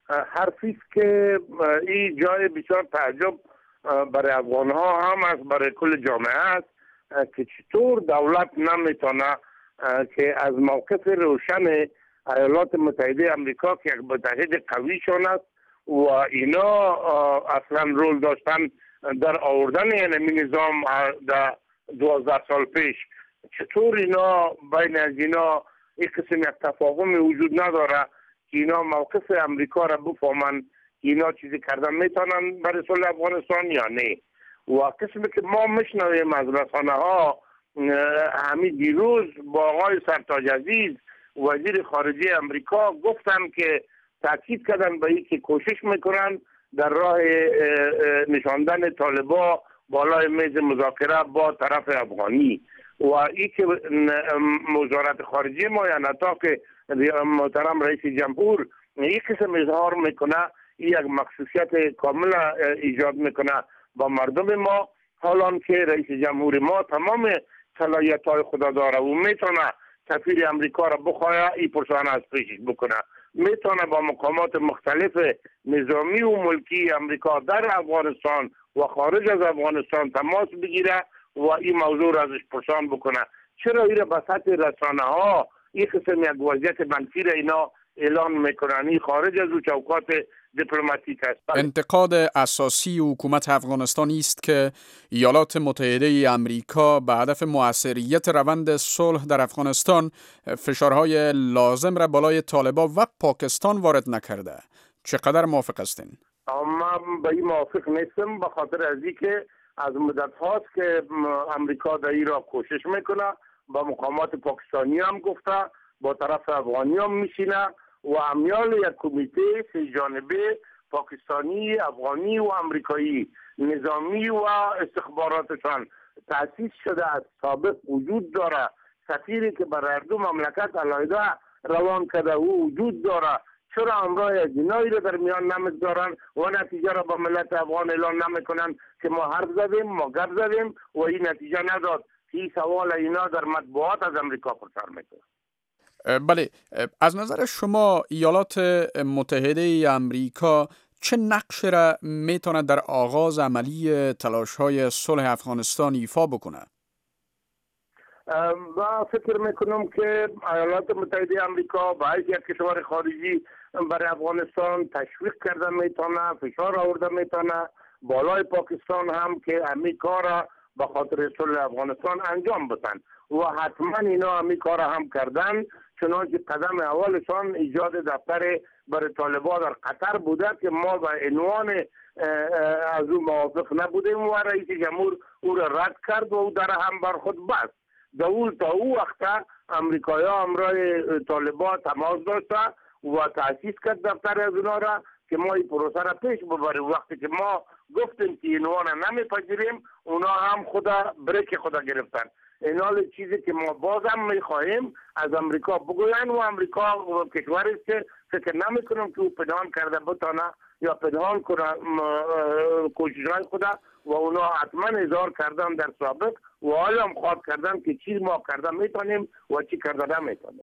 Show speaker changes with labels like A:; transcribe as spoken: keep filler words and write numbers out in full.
A: حرفی است که این جای بسیار تعجب برای افغان ها هم است، برای کل جامعه است که چطور دولت نمیتونه که از موقف روشن ایالات متحده امریکا که یک متحد قویشان است و اینا اصلا رول داشتن در آوردن این نظام در دوازده سال پیش، چطور اینا بین از اینا یک قسم یک تفاهم وجود نداره که اینا موقف امریکا را بفهمن که اینا چیزی کردن میتونن برای صلح افغانستان یا نه. و قسمی که ما میشنویم از رسانه ها، همین دیروز با آقای سرتاج عزیز وزیر خارجه امریکا گفتن که تاکید کردن به این که کوشش میکنن در راه نشاندن طالبا بالای میز مذاکره با طرف افغانی. و این که وزارت خارجه ما یا نتا که محترم رئیس جمهور یک قسم اظهار میکنه، این یک مخصوصیت کامل ایجاد میکنه با مردم ما، حالان که رئیس جمهور ما تمام صلاحیت های خدا داره و میتونه سفیر امریکا را بخواه این پرسان از پیشش بکنه، میتونه با مقامات مختلف نظامی و ملکی امریکا در افغانستان و خارج از افغانستان تماس بگیره و این موضوع را ازش پرسان بکنه. چرا این را به سطح رسانه ها این قسم یک وضعیت منفی را اینا اعلان میکنن؟ این خارج از او چوکات دیپلماتیک است.
B: انتقاد اساسی حکومت افغانستانی است که ایالات متحده امریکا به هدف مؤثریت روند صلح در افغانستان فشارهای لازم را بالای طالبان و پاکستان وارد نکرده. چقدر موافق هستین؟
A: من به این موافق نیستم، به خاطر از اینکه از مدت هاست که امریکا در این را کوشش میکنه، با مقامات پاکستانی هم گفته، با طرف افغانی هم میشینه و امیال یک کمیته سه جانبه پاکستانی، افغانی و امریکایی نظامی و استخباراتشان تأسیس شده از سابق وجود داره. سفیری که بر هر دو مملکت علیحده روان کرده او وجود داره. چرا امرای جنایی را در میان نمیگذارن و نتیجه را با ملت افغان اعلان نمیکنن که ما حرف زدیم، ما گپ زدیم و این نتیجه نداد؟ این سوال اینا در مطبوعات از امریکا پرسر میکنه.
B: بله، از نظر شما ایالات متحده امریکا چه نقش را میتونه در آغاز عملی تلاش‌های صلح افغانستان ایفا بکنه؟
A: من فکر میکنم که ایالات متحده امریکا با حیث یک کشور خارجی برای افغانستان تشویق کرده میتونه، فشار آورده میتونه بالای پاکستان هم که همین کار به خاطر صلح افغانستان انجام بدن و حتما اینا همین کار هم کردن، چنانچه قدم اولشان ایجاد دفتر برای طالبان در قطر بوده که ما به عنوان از او موافق نبودیم و رئیس جمهور او را رد کرد و او در هم بر خود بست. دول تا او وقت امریکایی ها امرای طالبان تماس داشته و تأسیس کرد دفتر از اونا را که ما این پروسه را پیش ببریم. وقتی که ما گفتیم که اینوان نمیپذیریم، اونا هم خدا بریک خدا گرفتن. این حال چیزی که ما بازم میخواهیم از امریکا بگوین و امریکا کشوری است که فکر نمیکنم که او پنهان کرده بتانه یا پنهان کنه کوشش‌های خدا و اونا حتما اظهار کردن در سابق و حالا هم خواد کردن که چی ما کرده میتونیم و چی کرده نمیتونیم.